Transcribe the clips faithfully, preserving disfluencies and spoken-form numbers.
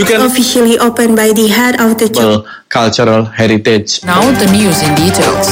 You can officially opened by the head of the cultural heritage. Now the news in details.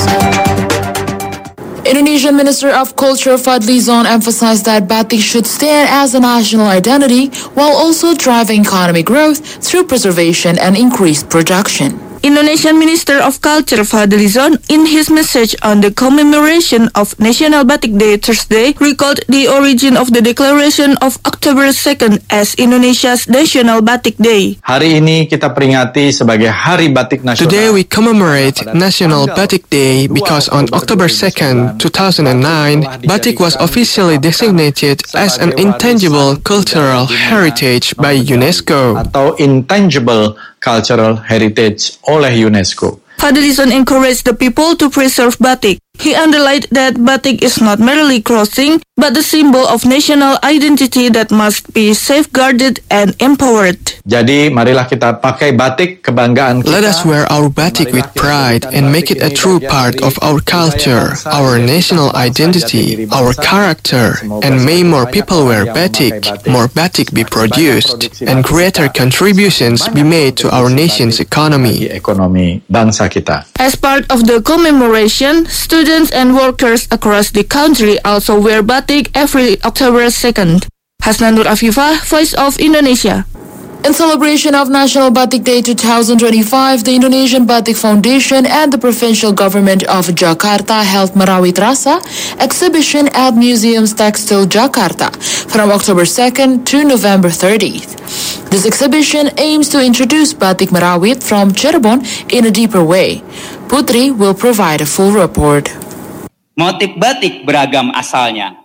Indonesian Minister of Culture Fadly Zon emphasized that batik should stand as a national identity while also driving economic growth through preservation and increased production. Indonesian Minister of Culture Fadly Zon, in his message on the commemoration of National Batik Day Thursday, recalled the origin of the declaration of October second as Indonesia's National Batik Day. Hari ini kita peringati sebagai Hari Batik Nasional. Today we commemorate National Batik Day because on October second, two thousand nine, batik was officially designated as an intangible cultural heritage by UNESCO. Atau intangible cultural heritage oleh UNESCO. Fadly Zon encouraged the people to preserve batik. He underlined that batik is not merely clothing, but the symbol of national identity that must be safeguarded and empowered. Jadi, marilah kita pakai batik kebanggaan kita. Let us wear our batik with pride and make it a true part of our culture, our national identity, our character, and may more people wear batik, more batik be produced, and greater contributions be made to our nation's economy. Ekonomi bangsa kita. As part of the commemoration, students and workers across the country also wear batik every October second. Hasna Nur Afifah, Voice of Indonesia. In celebration of National Batik Day twenty twenty-five, the Indonesian Batik Foundation and the provincial government of Jakarta held Merawit Rasa exhibition at Museums Textile Jakarta from October second to November thirtieth. This exhibition aims to introduce Batik Merawit from Cirebon in a deeper way. Putri will provide a full report. Motif batik beragam asalnya.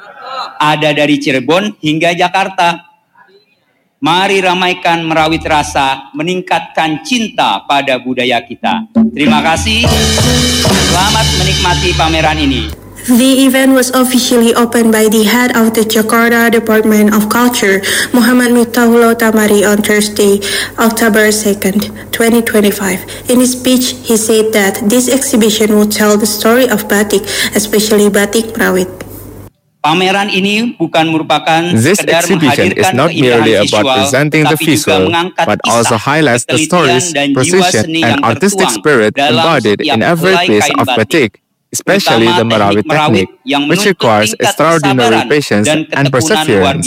Ada dari Cirebon hingga Jakarta. Mari ramaikan Merawit Rasa, meningkatkan cinta pada budaya kita. Terima kasih. Selamat menikmati pameran ini. The event was officially opened by the head of the Jakarta Department of Culture, Muhammad Miftahul Tamari, on Thursday, October second, twenty twenty-five. In his speech, he said that this exhibition will tell the story of batik, especially batik Merawit. Pameran ini bukan merupakan This exhibition is not merely about presenting the visual, but also highlights the stories, precision, and artistic spirit embodied in every piece of batik, especially the Merawit technique, which requires extraordinary patience and perseverance.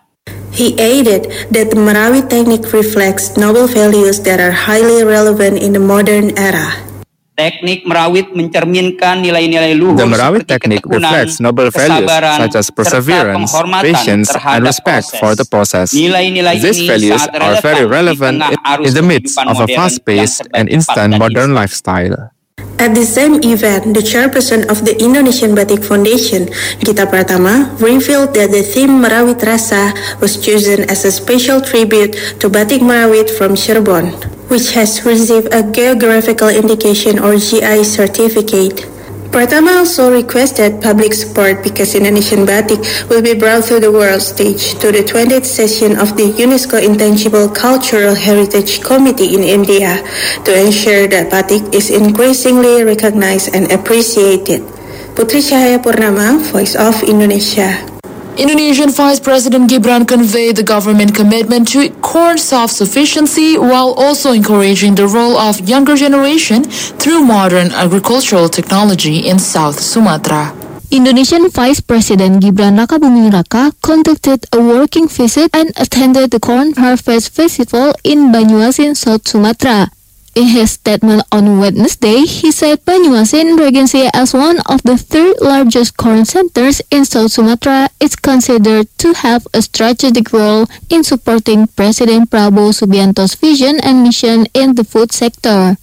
He added that the Merawit technique reflects noble values that are highly relevant in the modern era. Teknik merawit mencerminkan nilai-nilai luhur. The Merawit technique reflects noble values such as perseverance, patience, and respect for the process. These values are very relevant in the midst of a fast-paced and instant modern lifestyle. At the same event, the chairperson of the Indonesian Batik Foundation, Gita Pratama, revealed that the theme Merawit Rasa was chosen as a special tribute to Batik Merawit from Cirebon, which has received a geographical indication or G I certificate. Pratama also requested public support because Indonesian batik will be brought to the world stage to the twentieth session of the UNESCO Intangible Cultural Heritage Committee in India to ensure that batik is increasingly recognized and appreciated. Putri Cahaya Purnama, Voice of Indonesia. Indonesian Vice President Gibran conveyed the government commitment to corn self-sufficiency while also encouraging the role of younger generation through modern agricultural technology in South Sumatra. Indonesian Vice President Gibran Rakabuming Raka conducted a working visit and attended the Corn Harvest Festival in Banyuasin, South Sumatra. In his statement on Wednesday, he said Banyuasin Regency, as one of the third largest corn centers in South Sumatra, is considered to have a strategic role in supporting President Prabowo Subianto's vision and mission in the food sector.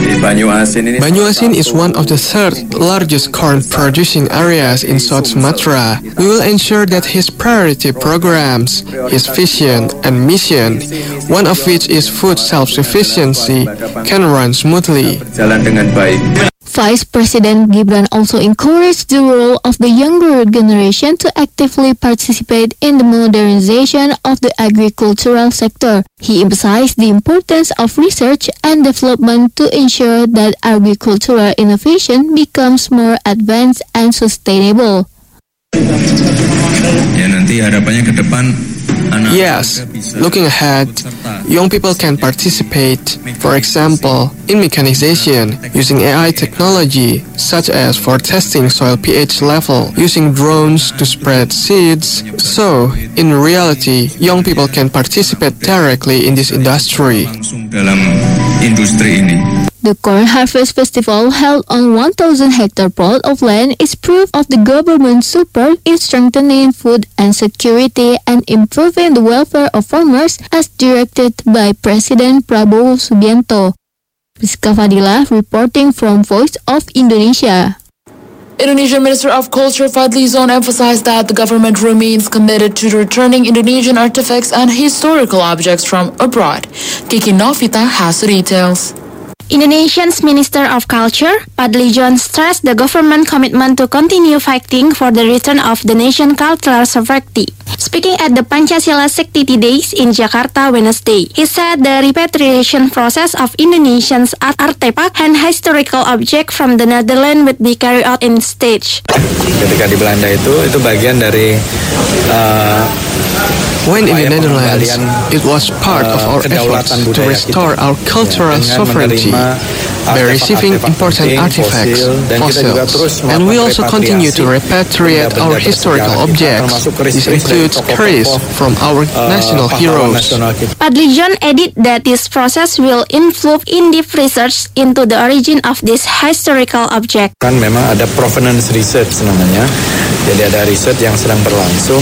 Banyuasin is one of the third largest corn producing areas in South Sumatra. We will ensure that his priority programs, his vision and mission, one of which is food self-sufficiency, can run smoothly. Vice President Gibran also encouraged the role of the younger generation to actively participate in the modernization of the agricultural sector. He emphasized the importance of research and development to ensure that agricultural innovation becomes more advanced and sustainable. Ya, nanti harapannya ke depan Yes, looking ahead, young people can participate, for example, in mechanization using A I technology, such as for testing soil pH level, using drones to spread seeds. So, in reality, young people can participate directly in this industry. The Corn Harvest Festival, held on one thousand hectare plot of land, is proof of the government's support in strengthening food and security and improving the welfare of farmers as directed by President Prabowo Subianto. Rizka Fadila reporting from Voice of Indonesia. Indonesian Minister of Culture Fadli Zon emphasized that the government remains committed to returning Indonesian artifacts and historical objects from abroad. Kiki Novita has the details. Indonesia's Minister of Culture, Fadli Zon, stressed the government commitment to continue fighting for the return of the nation's cultural sovereignty. Speaking at the Pancasila Sektiti Days in Jakarta Wednesday, he said the repatriation process of Indonesians' art artifact and historical object from the Netherlands would be carried out in stage. Ketika di Belanda itu, itu bagian dari uh, When in the Netherlands, it was part of our efforts to restore our cultural sovereignty by receiving important artifacts, fossils, and we also continue to repatriate our historical objects. This includes curries from our national heroes. Fadli Zon added that this process will involve in-depth research into the origin of this historical object. Kan memang ada provenance research namanya, jadi ada riset yang sedang berlangsung.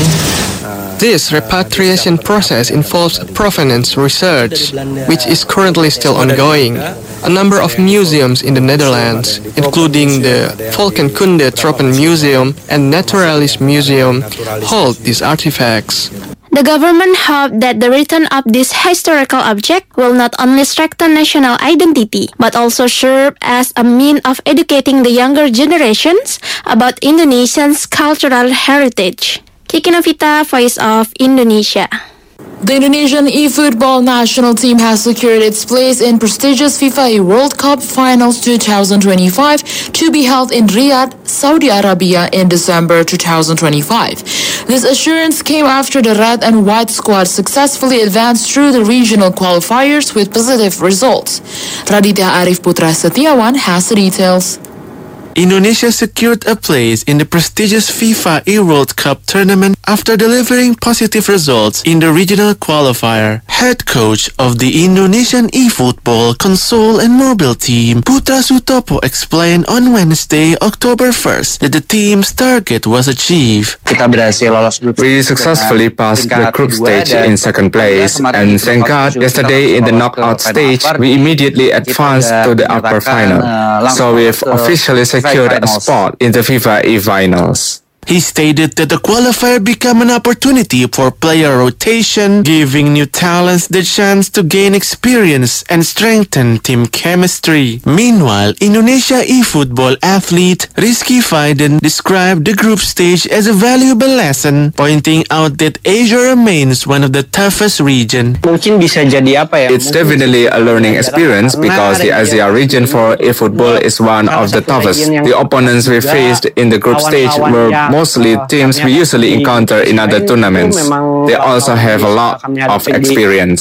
This repatriation process involves provenance research, which is currently still ongoing. A number of museums in the Netherlands, including the Volkenkunde Tropen Museum and Naturalis Museum, hold these artifacts. The government hopes that the return of this historical object will not only strengthen national identity, but also serve as a means of educating the younger generations about Indonesia's cultural heritage. Kiki Novita, Voice of Indonesia. The Indonesian e-football national team has secured its place in prestigious FIFA World Cup Finals twenty twenty-five to be held in Riyadh, Saudi Arabia in December twenty twenty-five. This assurance came after the red and white squad successfully advanced through the regional qualifiers with positive results. Raditya Arif Putra Setiawan has the details. Indonesia secured a place in the prestigious FIFA E-World Cup tournament after delivering positive results in the regional qualifier. Head coach of the Indonesian e-football console and mobile team, Putra Sutopo, explained on Wednesday, October first, that the team's target was achieved. We successfully passed the group stage in second place, and thank God, yesterday in the knockout stage, we immediately advanced to the upper final. So we've officially secured secured a spot in the FIFA E-Finals. He stated that the qualifier became an opportunity for player rotation, giving new talents the chance to gain experience and strengthen team chemistry. Meanwhile, Indonesia e-football athlete Rizky Faiden described the group stage as a valuable lesson, pointing out that Asia remains one of the toughest regions. It's definitely a learning experience because the Asia region for e-football is one of the toughest. The opponents we faced in the group stage were mostly teams we usually encounter in other tournaments. They also have a lot of experience.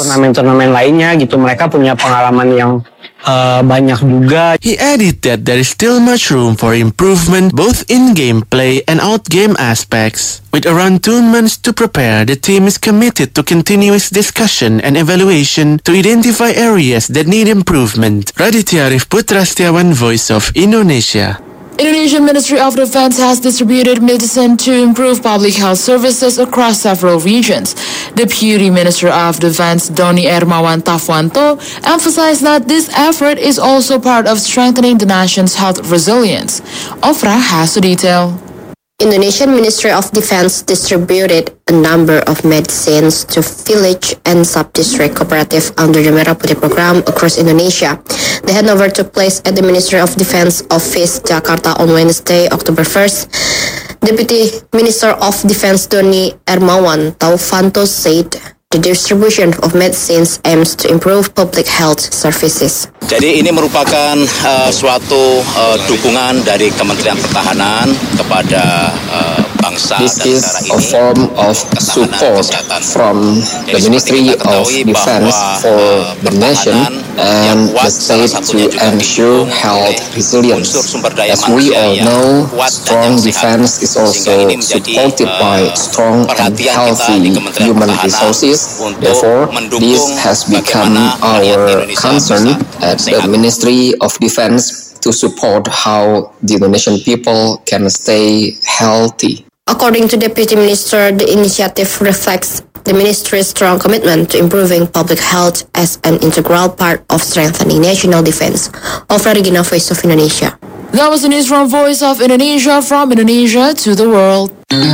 He added that there is still much room for improvement both in gameplay and out-game aspects. With around two months to prepare, the team is committed to continuous discussion and evaluation to identify areas that need improvement. Raditya Arif Putra Setiawan, Voice of Indonesia. Indonesian Ministry of Defense has distributed medicine to improve public health services across several regions. Deputy Minister of Defense Doni Ermawan Tafwanto emphasized that this effort is also part of strengthening the nation's health resilience. Ofra has the detail. Indonesian Ministry of Defense distributed a number of medicines to village and sub-district cooperative under the Merah Putih program across Indonesia. The handover took place at the Ministry of Defense office, Jakarta, on Wednesday, October first. Deputy Minister of Defense Doni Ermawan Tafwanto said the distribution of medicines aims to improve public health services. Jadi ini merupakan uh, suatu uh, dukungan dari Kementerian Pertahanan kepada uh, This is a form of support from the Ministry of Defense for the nation and the state to ensure health resilience. As we all know, strong defense is also supported by strong and healthy human resources. Therefore, this has become our concern at the Ministry of Defense to support how the Indonesian people can stay healthy. According to Deputy Minister, the initiative reflects the ministry's strong commitment to improving public health as an integral part of strengthening national defense. Of Regina, Voice of Indonesia. That was the news from Voice of Indonesia, from Indonesia to the world.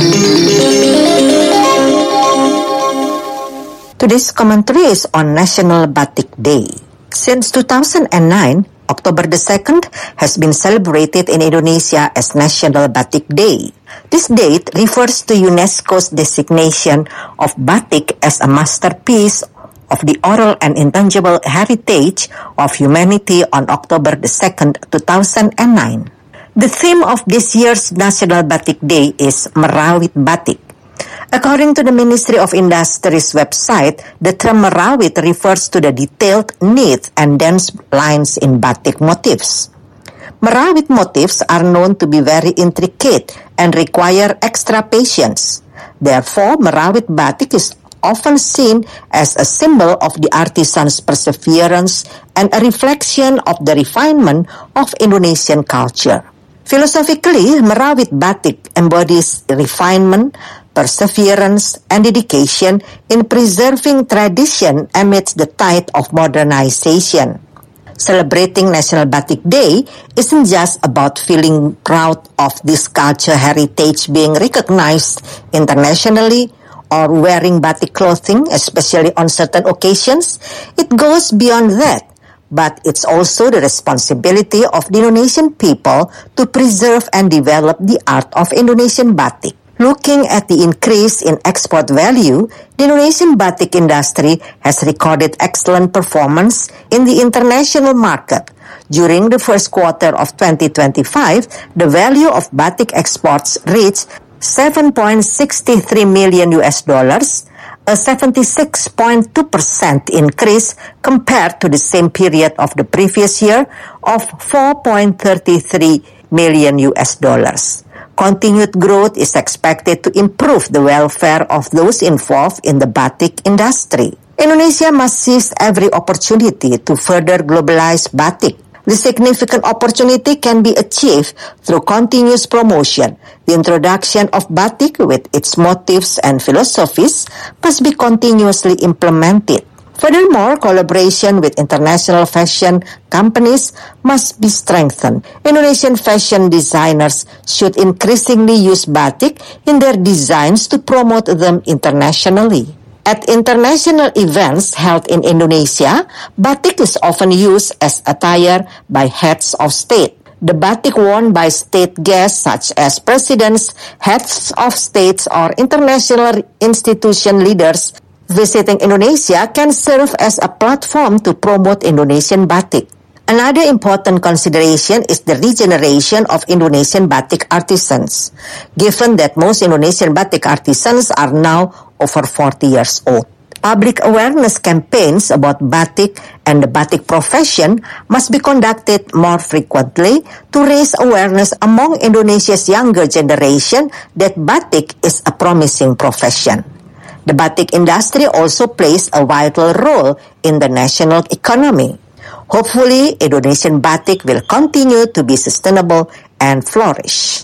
Today's commentary is on National Batik Day. Since two thousand nine, October the second has been celebrated in Indonesia as National Batik Day. This date refers to UNESCO's designation of batik as a masterpiece of the oral and intangible heritage of humanity on October the second, two thousand nine. The theme of this year's National Batik Day is Merawit Batik. According to the Ministry of Industry's website, the term merawit refers to the detailed, neat, and dense lines in batik motifs. Merawit motifs are known to be very intricate and require extra patience. Therefore, merawit batik is often seen as a symbol of the artisan's perseverance and a reflection of the refinement of Indonesian culture. Philosophically, merawit batik embodies refinement, perseverance, and dedication in preserving tradition amidst the tide of modernization. Celebrating National Batik Day isn't just about feeling proud of this culture heritage being recognized internationally or wearing batik clothing, especially on certain occasions. It goes beyond that. But it's also the responsibility of the Indonesian people to preserve and develop the art of Indonesian batik. Looking at the increase in export value, the Indonesian batik industry has recorded excellent performance in the international market. During the first quarter of twenty twenty-five, the value of batik exports reached seven point six three million U S dollars, a seventy-six point two percent increase compared to the same period of the previous year of four point three three million U S dollars. Continued growth is expected to improve the welfare of those involved in the batik industry. Indonesia must seize every opportunity to further globalize batik. The significant opportunity can be achieved through continuous promotion. The introduction of batik with its motifs and philosophies must be continuously implemented. Furthermore, collaboration with international fashion companies must be strengthened. Indonesian fashion designers should increasingly use batik in their designs to promote them internationally. At international events held in Indonesia, batik is often used as attire by heads of state. The batik worn by state guests such as presidents, heads of states, or international institution leaders visiting Indonesia can serve as a platform to promote Indonesian batik. Another important consideration is the regeneration of Indonesian batik artisans, given that most Indonesian batik artisans are now over forty years old. Public awareness campaigns about batik and the batik profession must be conducted more frequently to raise awareness among Indonesia's younger generation that batik is a promising profession. The batik industry also plays a vital role in the national economy. Hopefully, Indonesian batik will continue to be sustainable and flourish.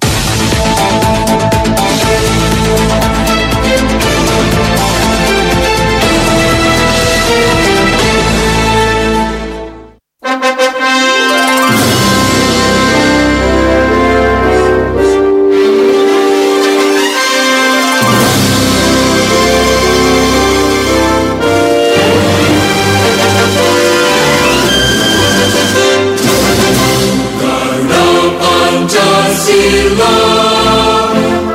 Pancasila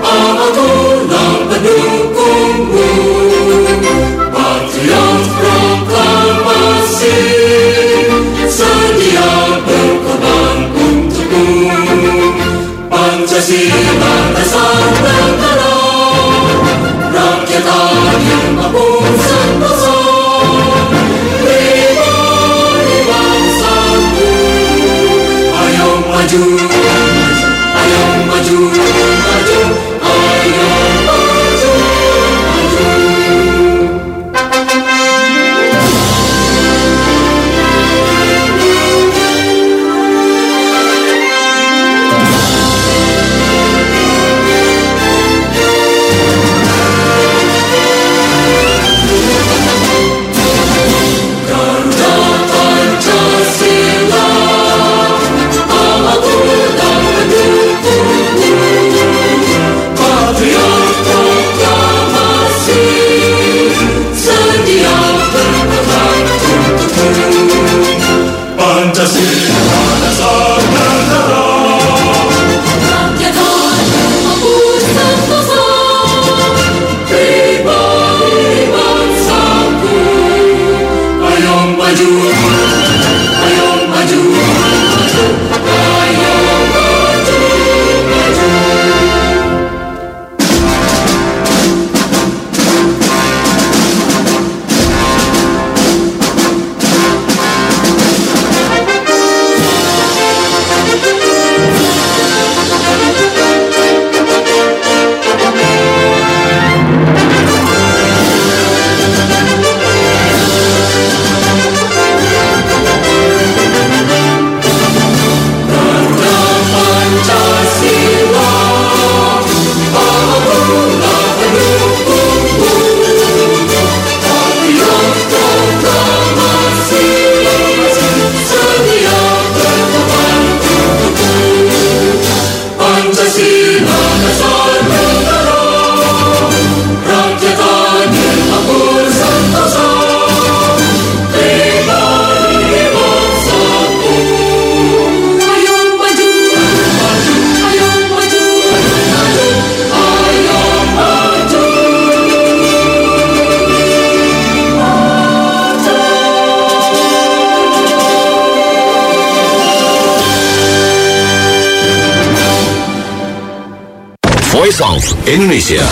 Voice of Indonesia.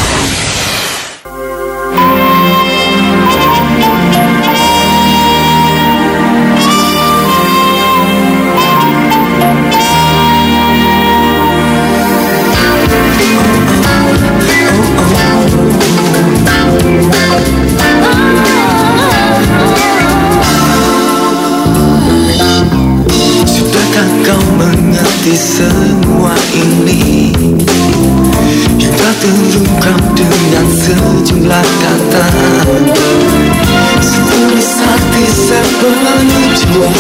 Sudahkah kau mengerti semua ini yang telah terungkap dengan sejumlah kata, setulis hati sepenuh jiwa.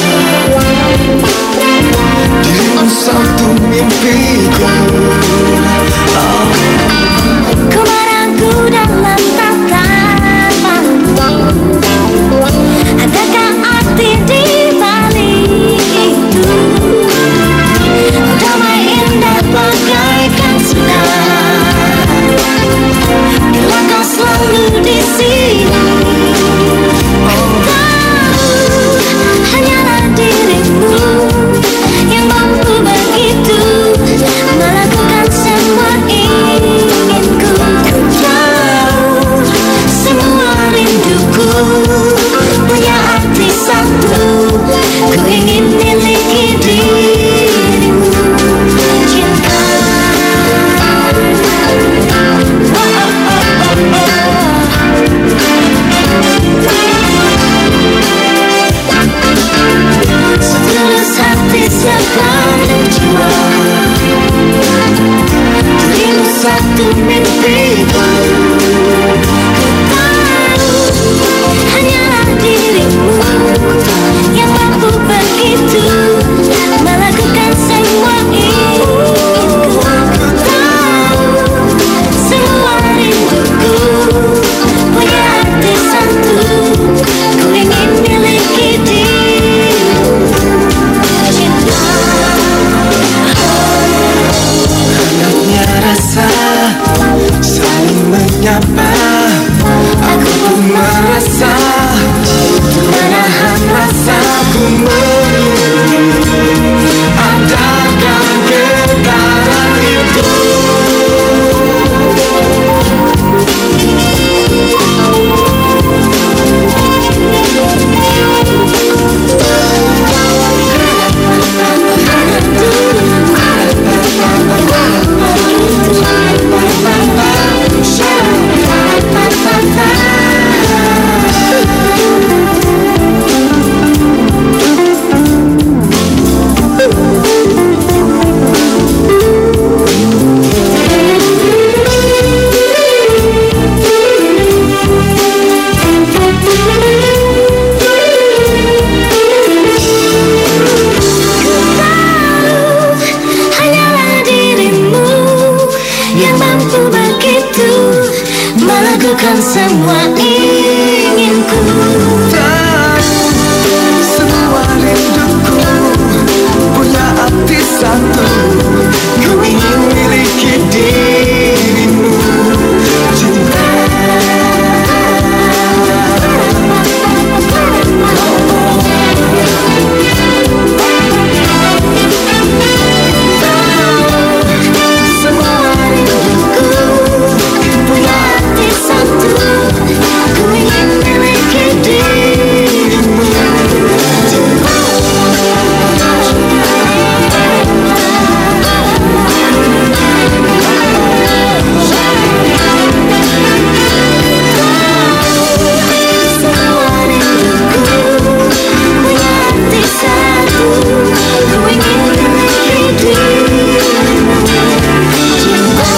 Dirimu satu mimpiku. Oh. Ku meragu dalam tatapanmu, adakah arti di balik itu? Damai indah bagaikan sinar, bila kau selalu di sini. Tahu hanyalah dirimu yang mampu begitu melakukan semua inginku. Kau tahu semua rinduku punya arti satu, ku ingin miliki dirimu. Cinta, oh, oh, oh, oh, oh. Setulus hati sepenuh jiwa, dirimu satu mimpiku. Ku tahu hanyalah dirimu yang mampu begitu melakukan semua inginku. Ku tahu semua rinduku punya arti satu, ku ingin miliki dirimu. Cinta, Hangatnya rasa saling menyapa, aku pun merasa menahan rasaku menunggu. Adakah getaran itu? hanyalah dirimu yang mampu begitu melakukan semua inginku. Semua rinduku punya arti satu, ku ingin miliki dirimu. Cinta, Semua rinduku punya arti satu, ku ingin miliki dirimu. Semua rinduku punya arti satu, ku ingin miliki dirimu. Cinta,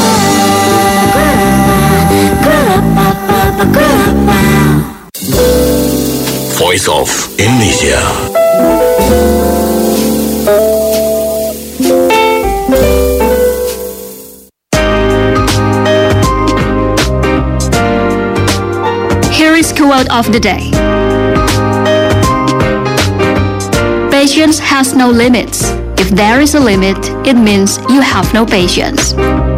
grappa, grappa. Voice of Indonesia. Here is quote of the day. Patience has no limits. If there is a limit, it means you have no patience.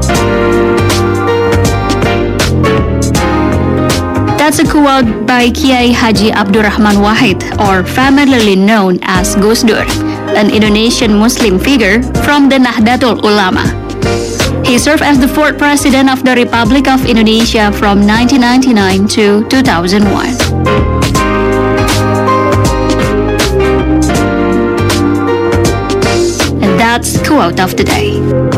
That's a quote by Kiai Haji Abdurrahman Wahid, or familiarly known as Gus Dur, an Indonesian Muslim figure from the Nahdlatul Ulama. He served as the fourth President of the Republic of Indonesia from nineteen ninety-nine to two thousand one. And that's quote of the day.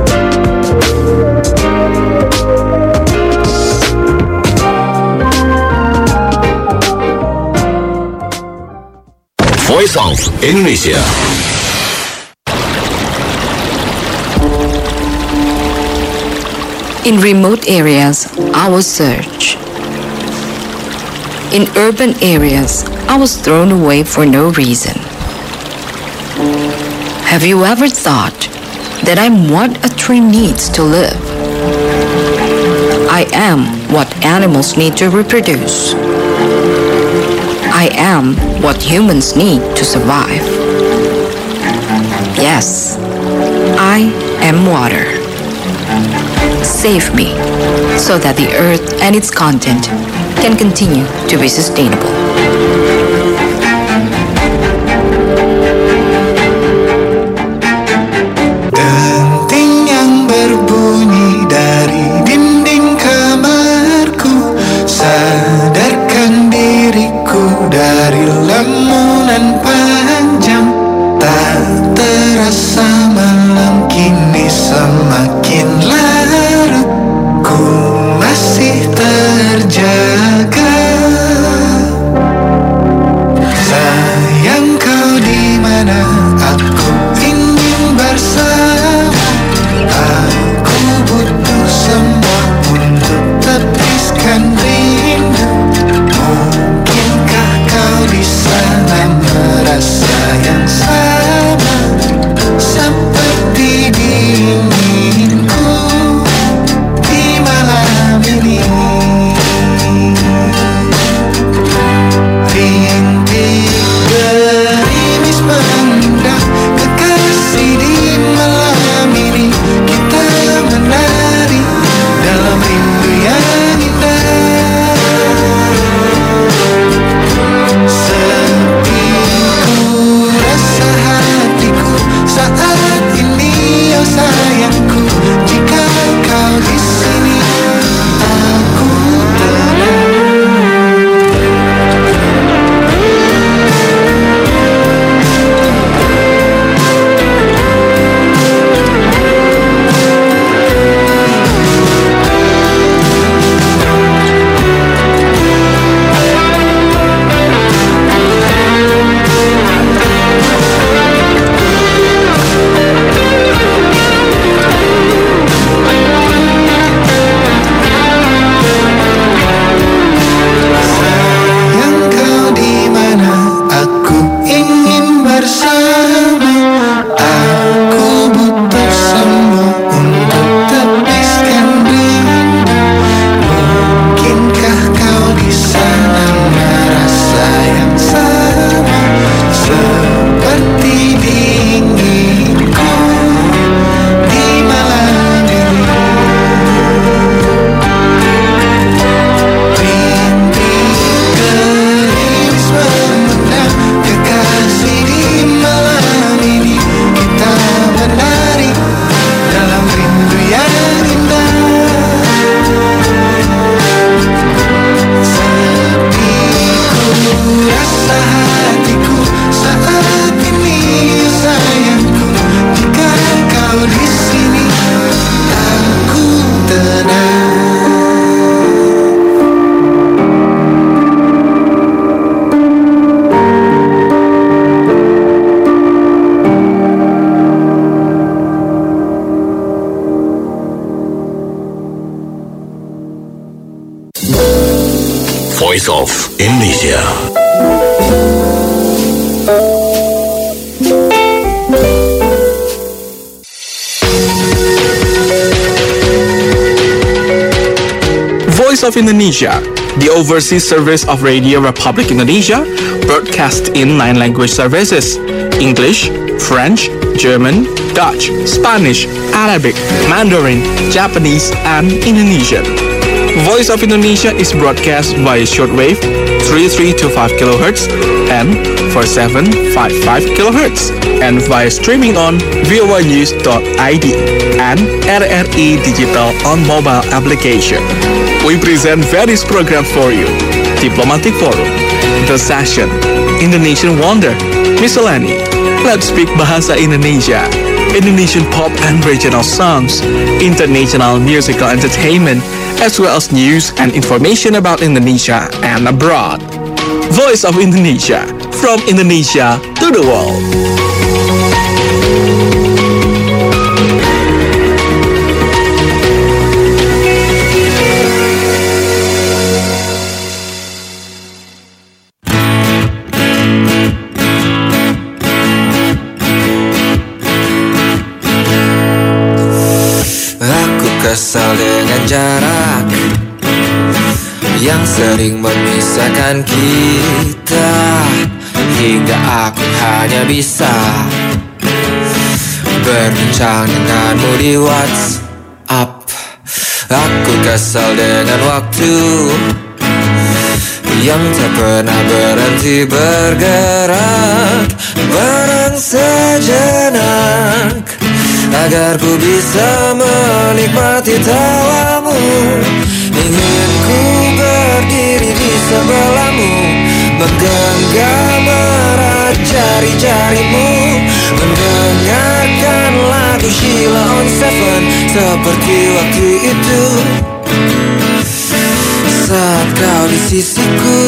Voice of Indonesia. In remote areas, I was searched. In urban areas, I was thrown away for no reason. Have you ever thought that I'm what a tree needs to live? I am what animals need to reproduce. I am what humans need to survive. Yes, I am water. Save me so that the earth and its content can continue to be sustainable. Denting yang berbunyi dari dinding kamarku, sadarkan diriku dari lamunan panjang. Tak terasa malam kini semakin larut, ku masih terjaga. Sayang kau di mana, aku ingin bersama. Aku butuh semua untuk tepiskan rindu. Mungkinkah kau di sana merasa yang sama seperti dinginku di malam ini? Rintik gerimis mengindah kekasih di malam ini. Kita menari dalam rindu yang indah. Sepi ku rasa hatiku saat ini, oh sayangku. Jika kau di sini, aku tenang. Sayang kau di mana, aku ingin bersama. Aku butuh semua untuk tepiskan rindu. Mungkinkah kau di sana merasa yang sama seperti dinginku di malam ini? Rintik gerimis memendam kekasih di malam ini. Kita menari dalam rindu yang indah. Sepi ku rasa hatiku saat ini, sayangku. Jika kau di sini, aku tenang. Voice of Indonesia. Voice of Indonesia, the overseas service of Radio Republic Indonesia, broadcast in nine language services: English, French, German, Dutch, Spanish, Arabic, Mandarin, Japanese, and Indonesian. Voice of Indonesia is broadcast via shortwave three three two five kilohertz and four seven five five kilohertz and via streaming on voa news dot i d and R R I Digital on mobile application. We present various programs for you. Diplomatic Forum, The Session, Indonesian Wonder, Miscellany, Let's Speak Bahasa Indonesia, Indonesian pop and regional songs, international musical entertainment, as well as news and information about Indonesia and abroad. Voice of Indonesia, from Indonesia to the world. Kesal dengan jarak yang sering memisahkan kita, hingga aku hanya bisa berbincang denganmu di WhatsApp. Aku kesal dengan waktu yang tak pernah berhenti bergerak, bareng sejenak agar ku bisa menikmati tawamu. Ingin ku berdiri di sebelahmu, menggenggam erat jari-jarimu, mendengarkan lagu Sheila on Seven seperti waktu itu saat kau di sisiku.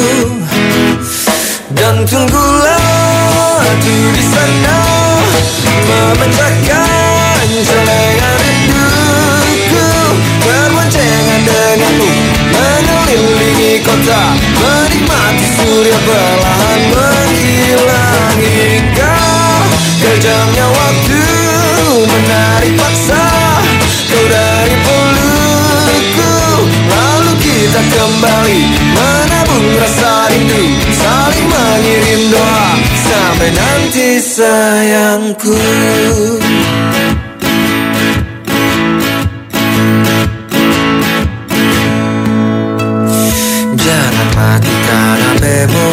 Dan tunggulah aku di sana, memecahkan celengan rinduku, berboncengan denganmu, mengelilingi kota, menikmati surya perlahan menghilang, hingga kejamnya waktu menarik paksa kau dari pelukku. Lalu kita kembali menabung rasa rindu, saling mengirim doa sampai nanti sayangku. Jangan matikan H P-mu,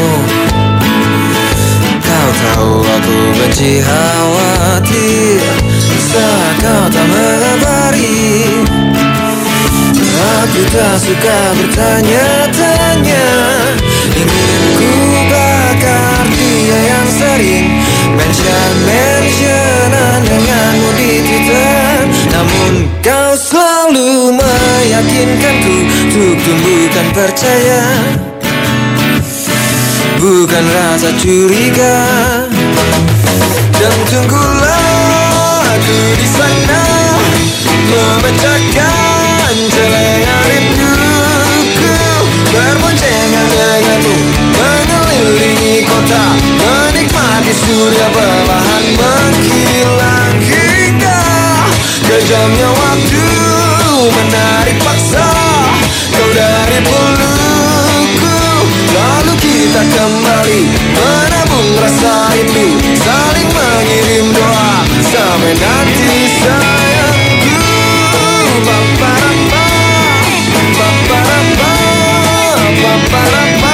kau tahu aku benci khawatir saat kau tak mengabari. Aku tak suka bertanya-tanya, ingin ku bakar dia yang sering mention-mentionan denganmu di Twitter. Namun kau selalu meyakinkanku untuk tumbuhkan percaya, bukan rasa curiga. Dan tunggulah aku di sana, memecahkan celengan rinduku, berboncengan denganmu, mengelilingi kota, menikmati surya perlahan menghilang, hingga kejamnya waktu menarik paksa kau dari pelukku. Lalu kita kembali menabung rasa rindu, saling mengirim doa sampai nanti sayangku. Ba-ba-da-ba, ba-ba-da-ba, ba-ba-da-ba.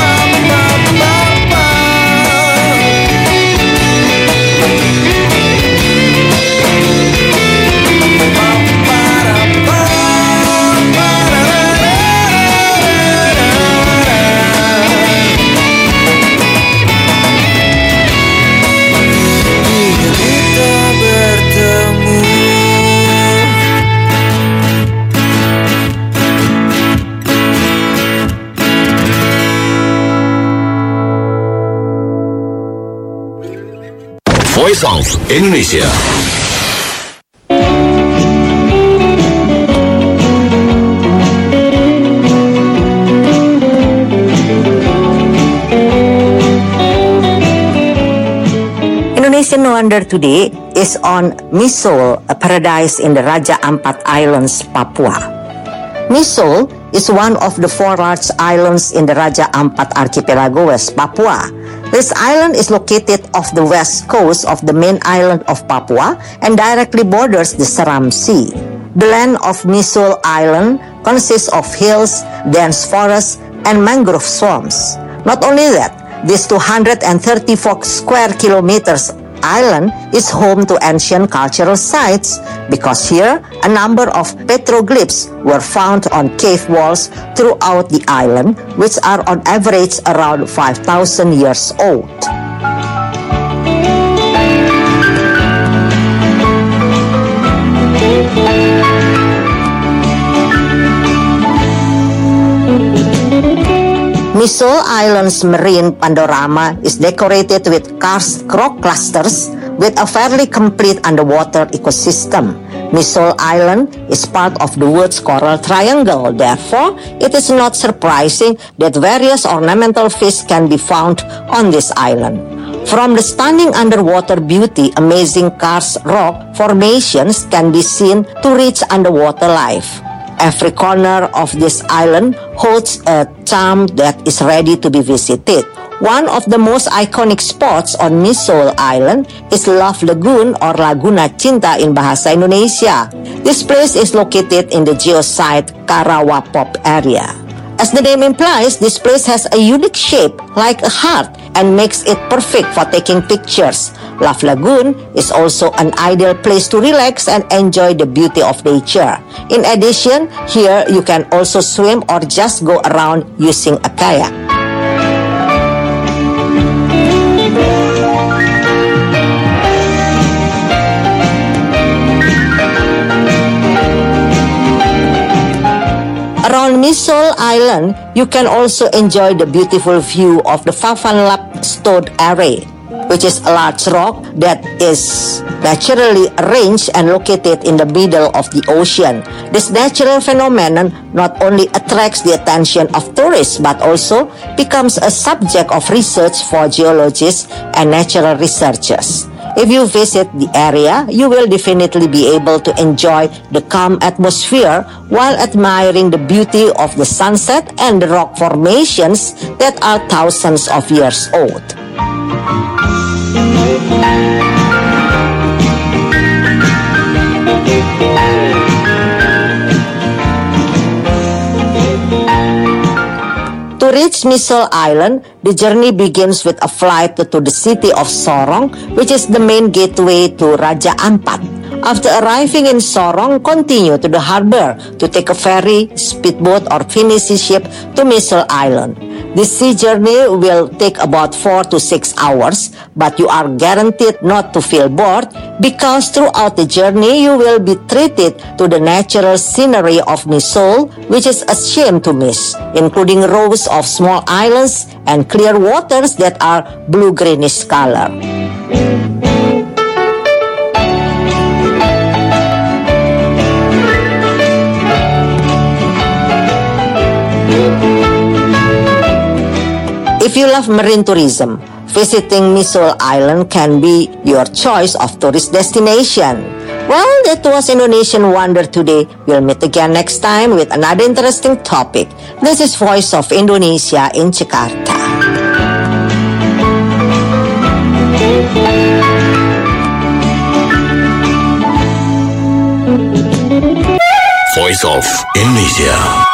Voice of Indonesia. Indonesian Wonder today is on Misol, a paradise in the Raja Ampat Islands, Papua. Misol is one of the four large islands in the Raja Ampat Archipelago, West Papua. This island is located off the west coast of the main island of Papua and directly borders the Seram Sea. The land of Misol Island consists of hills, dense forests, and mangrove swamps. Not only that, this two hundred thirty-four square kilometers island is home to ancient cultural sites because here a number of petroglyphs were found on cave walls throughout the island, which are on average around five thousand years old. Misol Island's marine panorama is decorated with karst rock clusters with a fairly complete underwater ecosystem. Misol Island is part of the Woods Coral Triangle. Therefore, it is not surprising that various ornamental fish can be found on this island. From the stunning underwater beauty, amazing karst rock formations can be seen to rich underwater life. Every corner of this island holds a charm that is ready to be visited. One of the most iconic spots on Misol Island is Love Lagoon or Laguna Cinta in Bahasa Indonesia. This place is located in the geosite Karawapop area. As the name implies, this place has a unique shape like a heart and makes it perfect for taking pictures. Love Lagoon is also an ideal place to relax and enjoy the beauty of nature. In addition, here you can also swim or just go around using a kayak. Around Misol Island, you can also enjoy the beautiful view of the Fafanlap Stone Array, which is a large rock that is naturally arranged and located in the middle of the ocean. This natural phenomenon not only attracts the attention of tourists but also becomes a subject of research for geologists and natural researchers. If you visit the area, you will definitely be able to enjoy the calm atmosphere while admiring the beauty of the sunset and the rock formations that are thousands of years old. To reach Misol Island, the journey begins with a flight to, to the city of Sorong, which is the main gateway to Raja Ampat. After arriving in Sorong, continue to the harbor to take a ferry, speedboat, or Finnish ship to Misol Island. This sea journey will take about four to six hours, but you are guaranteed not to feel bored because throughout the journey you will be treated to the natural scenery of Misol, which is a shame to miss, including rows of small islands and clear waters that are blue-greenish color. If you love marine tourism, visiting Misol Island can be your choice of tourist destination. Well, that was Indonesian Wonder today. We'll meet again next time with another interesting topic. This is Voice of Indonesia in Jakarta. Voice of Indonesia.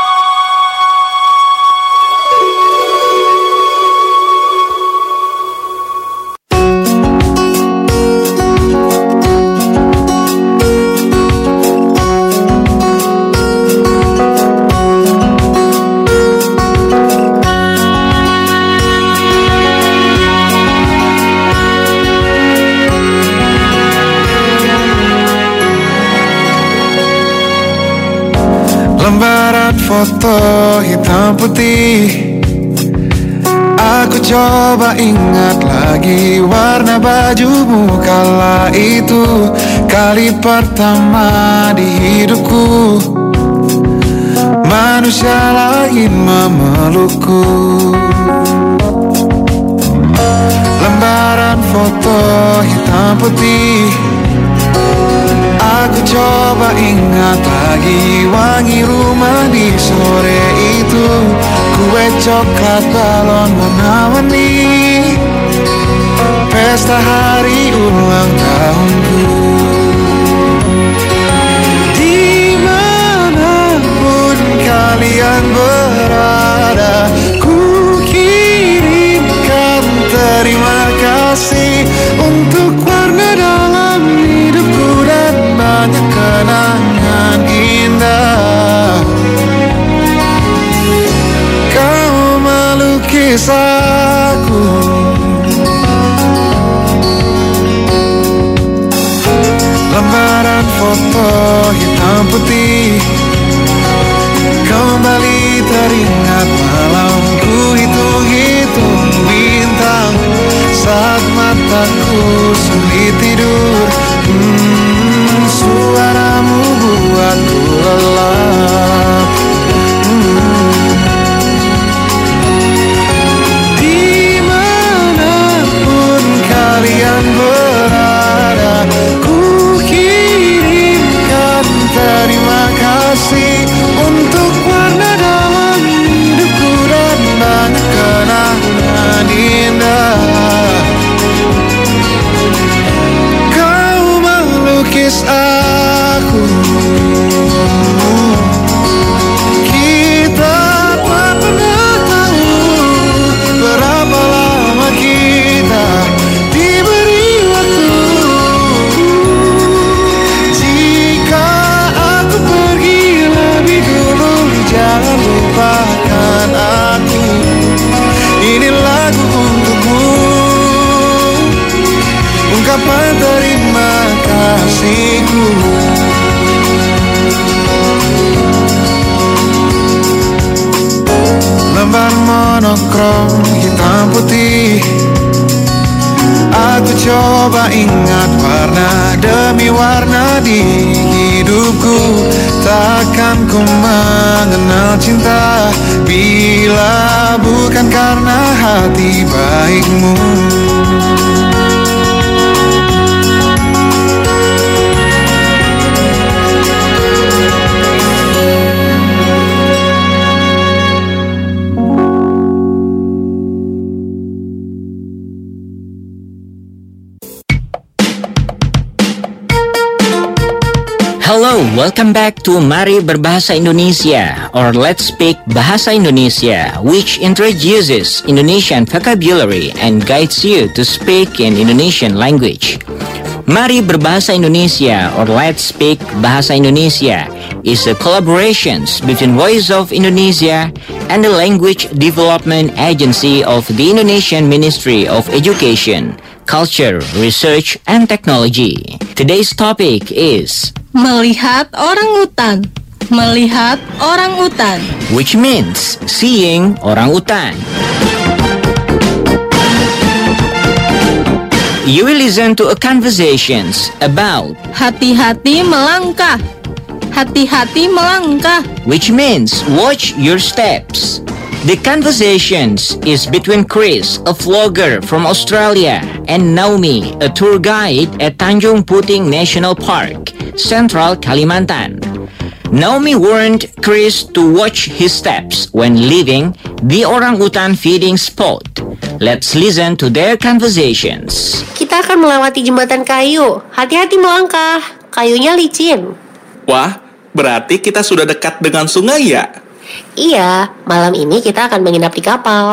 Lembaran foto hitam putih, aku coba ingat lagi warna bajumu kala itu, kali pertama di hidupku manusia lain memelukku. Lembaran foto hitam putih, aku coba ingat lagi wangi rumah di sore itu, kue coklat balon warna-warni, pesta hari ulang tahunku. Di kalian berada. Ku kirimkan terima kasih untuk warna dalam hidupku dan banyak kenangan indah. Kau melukis aku, lembaran foto hitam putih. Kembali teringat malamku hitung-hitung bintang saat mataku sulit tidur. Hmm, suaramu buatku lelap. Hmm. Dimanapun kalian berada, ku kirimkan terima kasih untuk warna dalam hidupku dan banyak kenangan indah. Kau melukis aku, kita tak pernah tahu berapa lama kita diberi waktu. Jika aku pergi lebih dulu, jangan lupakan aku. Ini lagu untukmu, ungkapan terima kasihku. Lembar monokrom hitam putih. Aku coba ingat warna demi warna di hidupku. Takkan ku mengenal cinta bila bukan karena hati baikmu. Hello, welcome back to Mari Berbahasa Indonesia, or Let's Speak Bahasa Indonesia, which introduces Indonesian vocabulary and guides you to speak in Indonesian language. Mari Berbahasa Indonesia, or Let's Speak Bahasa Indonesia, is a collaboration between Voice of Indonesia and the Language Development Agency of the Indonesian Ministry of Education, Culture, Research, and Technology. Today's topic is melihat orangutan. Melihat orangutan, which means seeing orangutan. You will listen to a conversations about hati-hati melangkah. Hati-hati melangkah, which means watch your steps. The conversations is between Chris, a vlogger from Australia, and Naomi, a tour guide at Tanjung Puting National Park, Central Kalimantan. Naomi warned Chris to watch his steps when leaving the orangutan feeding spot. Let's listen to their conversations. Kita akan melewati jembatan kayu. Hati-hati melangkah, kayunya licin. Wah, berarti kita sudah dekat dengan sungai ya? Iya, malam ini kita akan menginap di kapal.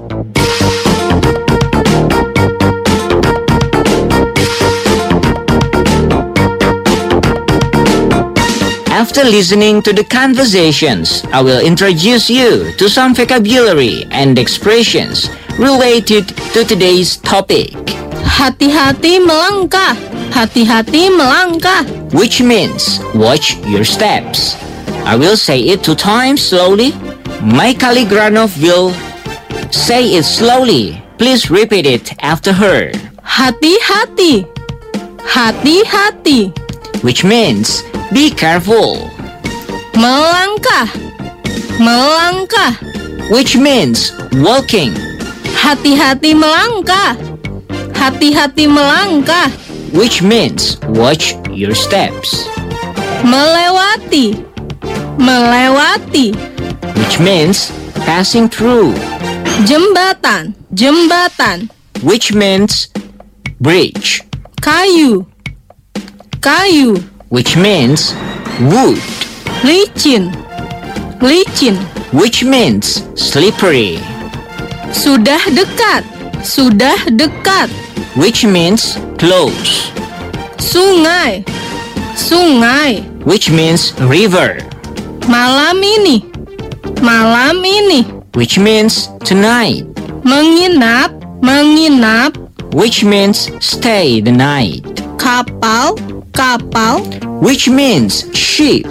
After listening to the conversations, I will introduce you to some vocabulary and expressions related to today's topic. Hati-hati melangkah. Hati-hati melangkah, which means watch your steps. I will say it two times slowly. My colleague Ranov will say it slowly. Please repeat it after her. Hati-hati. Hati-hati, which means be careful. Melangkah. Melangkah, which means walking. Hati-hati melangkah. Hati-hati melangkah, which means watch your steps. Melewati. Melewati, which means passing through. Jembatan. Jembatan, which means bridge. Kayu. Kayu, which means wood. Licin. licin, which means slippery. sudah dekat, sudah dekat, which means close. sungai, sungai, which means river. malam ini, malam ini, which means tonight. menginap, menginap, which means stay the night. kapal, kapal, which means ship.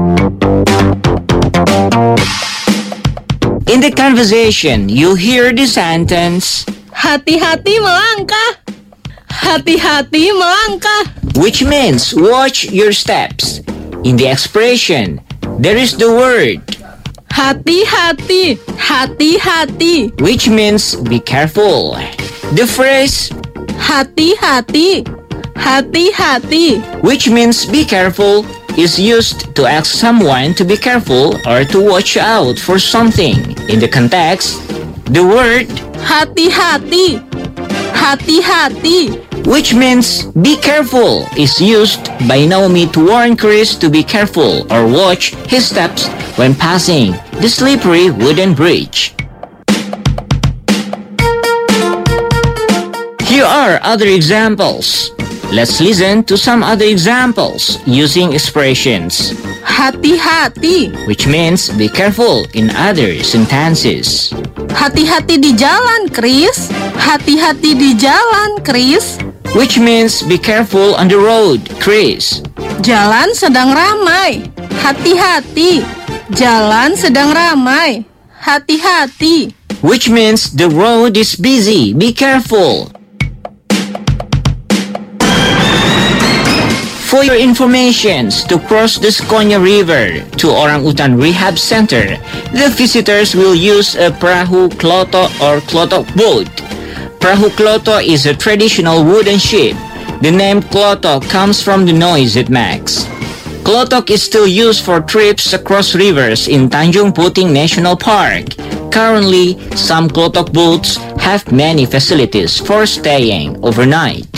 In the conversation, you hear the sentence, hati-hati melangkah, hati-hati melangkah, which means watch your steps. In the expression, there is the word, hati-hati, hati-hati, which means be careful. The phrase, hati-hati, hati-hati, which means be careful, is used to ask someone to be careful or to watch out for something. In the context, the word hati-hati, hati-hati, which means be careful, is used by Naomi to warn Chris to be careful or watch his steps when passing the slippery wooden bridge. Here are other examples. Let's listen to some other examples using expressions. Hati-hati, which means be careful in other sentences. Hati-hati di jalan, Chris. Hati-hati di jalan, Chris. Which means be careful on the road, Chris. Jalan sedang ramai. Hati-hati. Jalan sedang ramai. Hati-hati. Which means the road is busy. Be careful. For your information, to cross the Skonya River to Orangutan Rehab Center, the visitors will use a perahu klotok or klotok boat. Perahu klotok is a traditional wooden ship. The name klotok comes from the noise it makes. Klotok is still used for trips across rivers in Tanjung Puting National Park. Currently, some klotok boats have many facilities for staying overnight.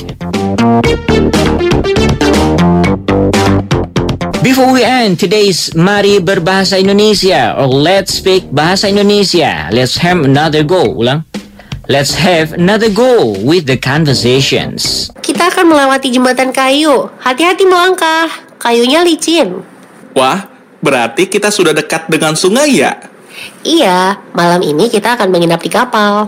Before we end today's Mari Berbahasa Indonesia or Let's Speak Bahasa Indonesia, let's have another go. Ulang. Let's have another go with the conversations. Kita akan melewati jembatan kayu. Hati-hati melangkah. Kayunya licin. Wah, berarti kita sudah dekat dengan sungai ya? Iya, malam ini kita akan menginap di kapal.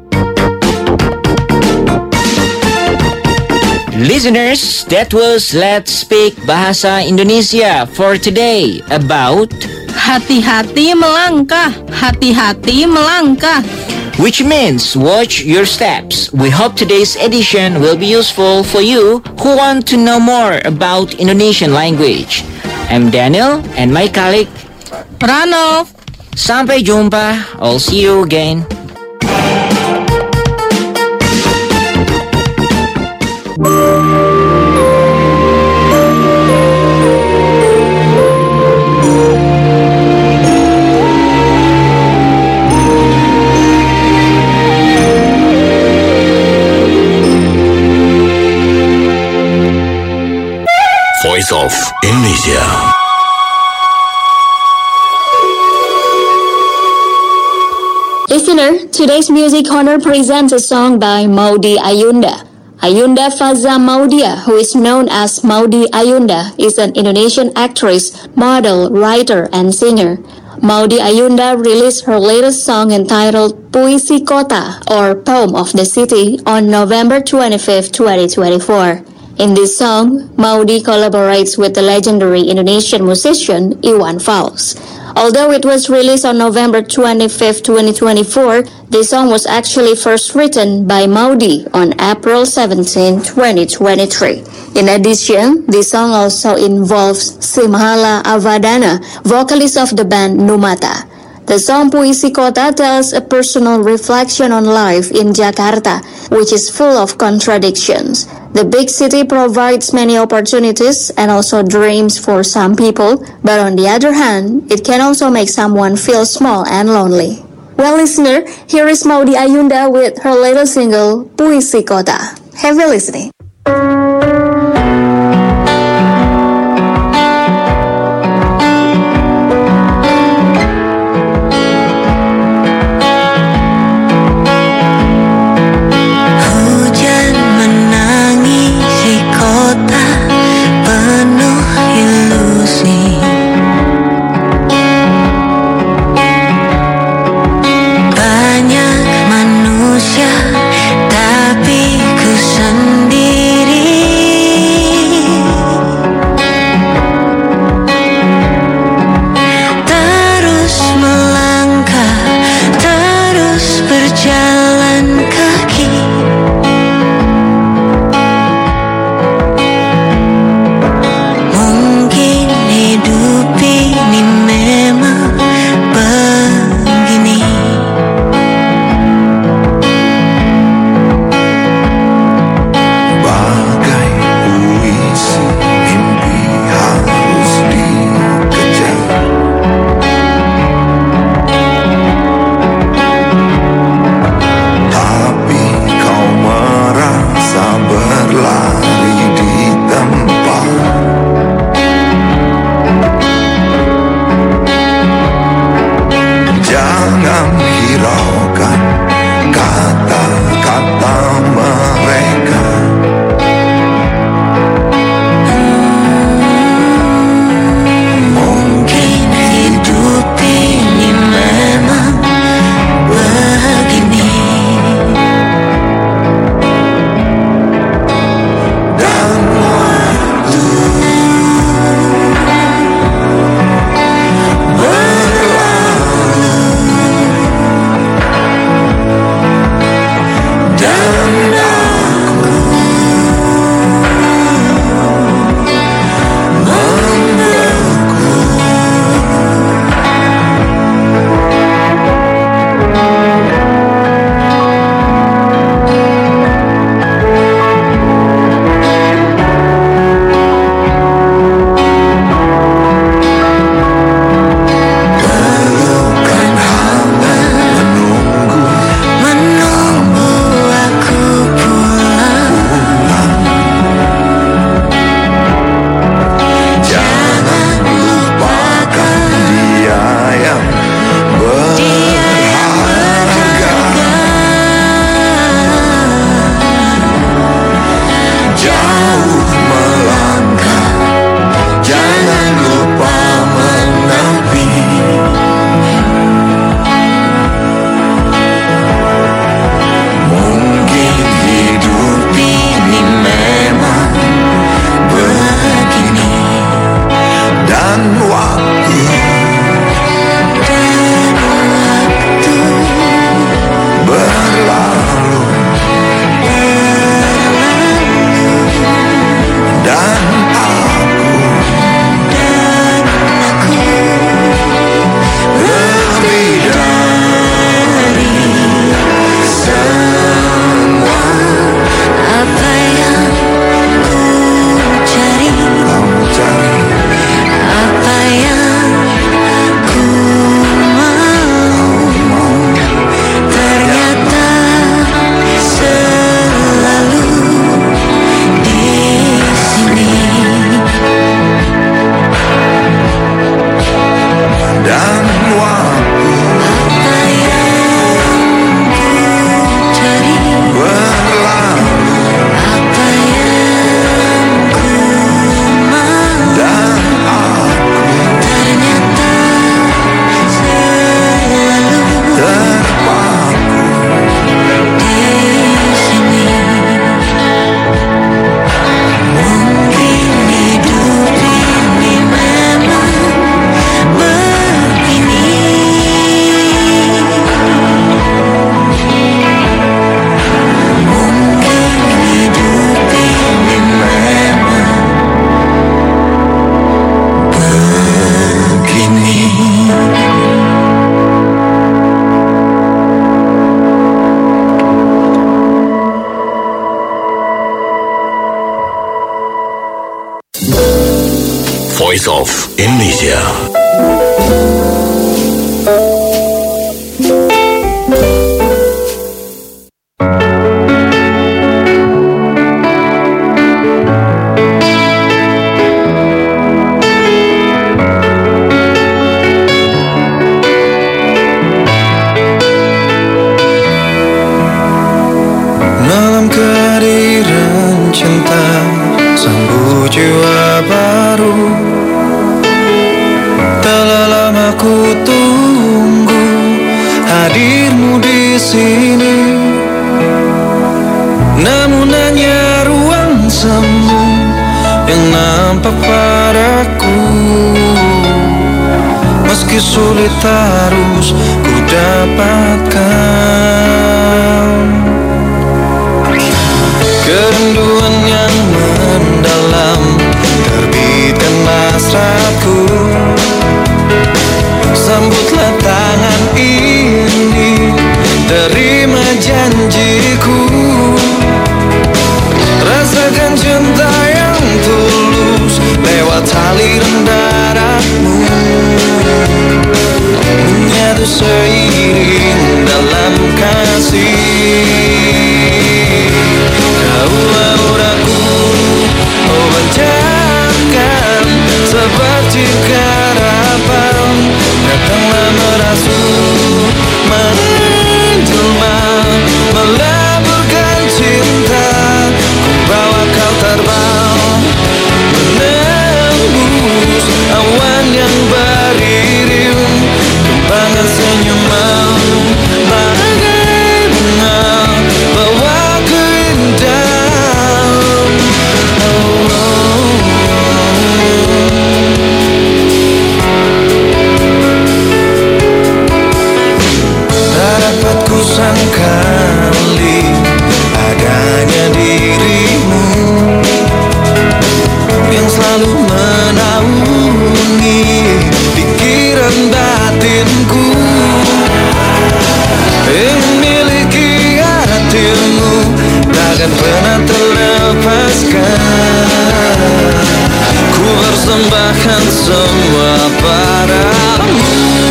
Listeners, that was Let's Speak Bahasa Indonesia for today about hati-hati melangkah, hati-hati melangkah, which means watch your steps. We hope today's edition will be useful for you who want to know more about Indonesian language. I'm Daniel and my colleague Ranov. Sampai jumpa. I'll see you again. Voice of Indonesia. Listener, today's Music Corner presents a song by Maudy Ayunda. Ayunda Faza Maudia, who is known as Maudy Ayunda, is an Indonesian actress, model, writer, and singer. Maudy Ayunda released her latest song entitled Puisi Kota, or Poem of the City, on November twenty-fifth, twenty twenty-four. In this song, Maudy collaborates with the legendary Indonesian musician Iwan Fals. Although it was released on November twenty-fifth, twenty twenty-four, the song was actually first written by Maudy on April seventeenth, twenty twenty-three. In addition, the song also involves Simhala Avadana, vocalist of the band Numata. The song Puisi Kota tells a personal reflection on life in Jakarta, which is full of contradictions. The big city provides many opportunities and also dreams for some people, but on the other hand, it can also make someone feel small and lonely. Well, listener, here is Maudy Ayunda with her latest single, Puisi Kota. Have a listening. Voice of Indonesia. Malam kehadiran cinta, sambut jiwa baru. Telah lama ku tunggu hadirmu di sini. Namun hanya ruang semu yang nampak padaku. Meski sulit harus ku dapatkan. Kerinduan yang mendalam terbitkan hasratku. Sambutlah tangan ini, terima janjiku. Rasakan cinta yang tulus lewat aliran darahmu. Menyatu seiring dalam kasih. Kaulah auraku, oh pancarkan seperti harapan. Datanglah merasuk, menjelma, meleburkan cinta. Ku bawa kau terbang, menembus awan yang beriring. Kembangan senyuman, bagai bunga, bawa keindahan. Oh, oh. Tak dapat ku sangkali adanya dirimu yang selalu menaungi pikiran batinku. Yang memiliki hatimu takkan pernah terlepaskan. Ku persembahkan semua padamu.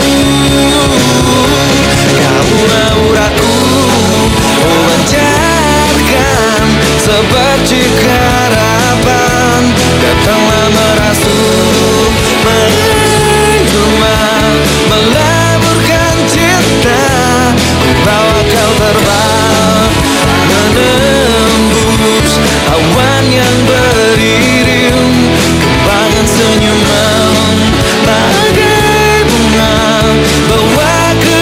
Kaulah auraku, oh pancarkan seperti harapan. Datanglah merasuk, menjelma, meleburkan cinta. Ku bawa kau terbang, menembus awan yang beriring. Kembangan senyuman, bagai bunga, bawa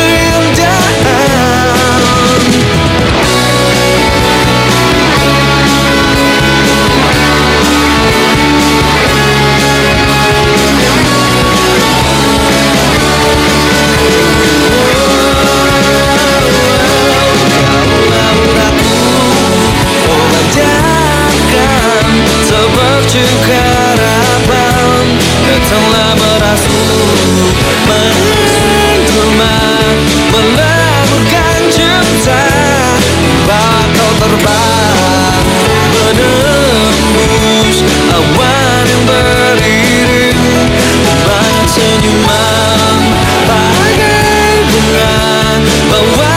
keindahan. Seperti harapan, datanglah merasuk, menjelma, meleburkan cinta. Bawa kau terbang, menembus awan yang beriring. Kembangan senyuman, bagai bunga, bawa